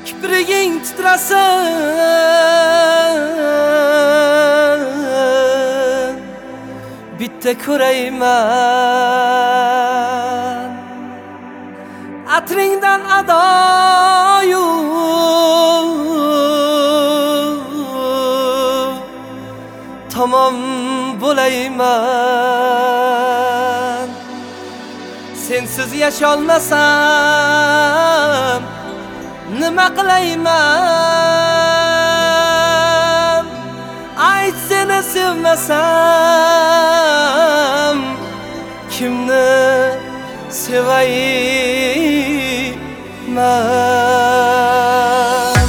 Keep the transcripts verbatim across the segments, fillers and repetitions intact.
kipriging titrasin, bitta ko'rayman atringdan adoyu tamom bo'layman. Sensiz yasholmasam nima qilayman? Ayt, seni sevmasam kimni sevayman?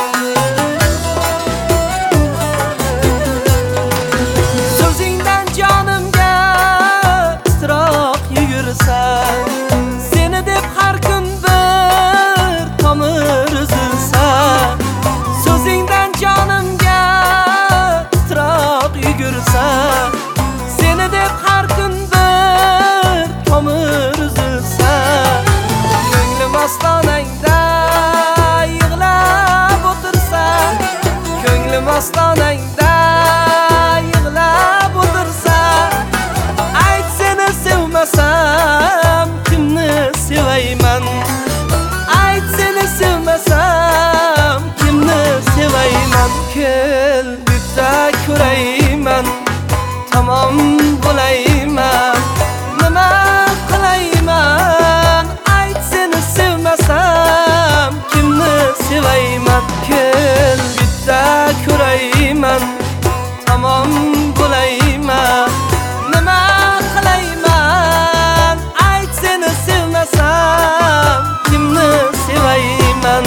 So'zingdan jonimga titroq yugursan, seni deb har kun bir tomir uzilsan. So'zingdan jonimga titroq yugursan, seni deb har kun bir tomir uzilsan. Ko'nglim ostonangda yig'lab o'tirsa, ko'nglim ostonangda yig'lab o'tirsa, ayt, seni sevmasam kimni sevayman? Ayt, seni sevmasam kimni sevayman? Kel, bitta ko'rayman, tamom bo'layman. Nima qilayman? Ayt, seni sevmasam kimni sevayman? Kel, bitta ko'rayman, tamom bo'layman. Nima qilayman? Ayt, seni sevmasam kimni sevayman?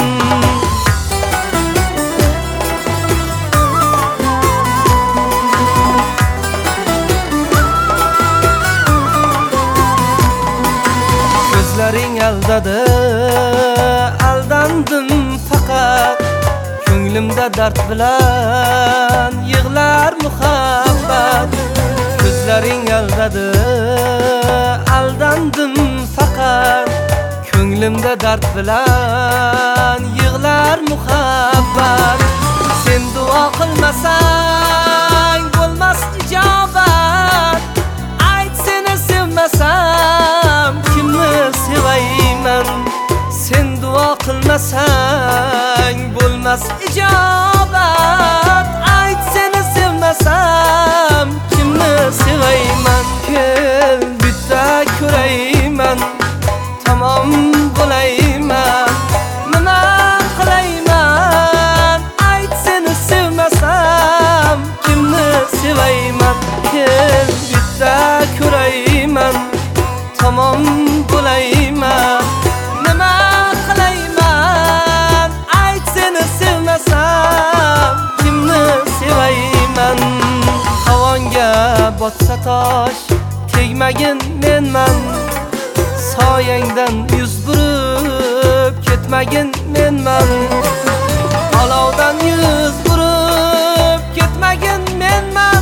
Ko'zlaring aldadi, aldandim faqat. Ko'nglimda dard bilan yig'lar muhabbat. Ko'zlaring aldadi, aldandim faqat. Ko'nglimda dard bilan yig'lar muhabbat. Sen duo qilmasang bo'lmas ijobat. Ayt, seni sevmasam kimni sevayman? Sen duo qilmasang bo'lmas ijobat. Ayt, seni sevmasam kimni sevayman? Kel, bitta ko'rayman, tamom bo'layman. Nima qilayman? Ayt, seni sevmasam kimni sevayman? Kel, bitta ko'rayman, tamom bo'layman. Nima qilayman? Ayt, seni sevmasam kimni sevayman? Havonga botsa tosh, tegmagin menman. Soyangdan yuz burib ketmagin menman. Olovdan yuz burib ketmagin menman.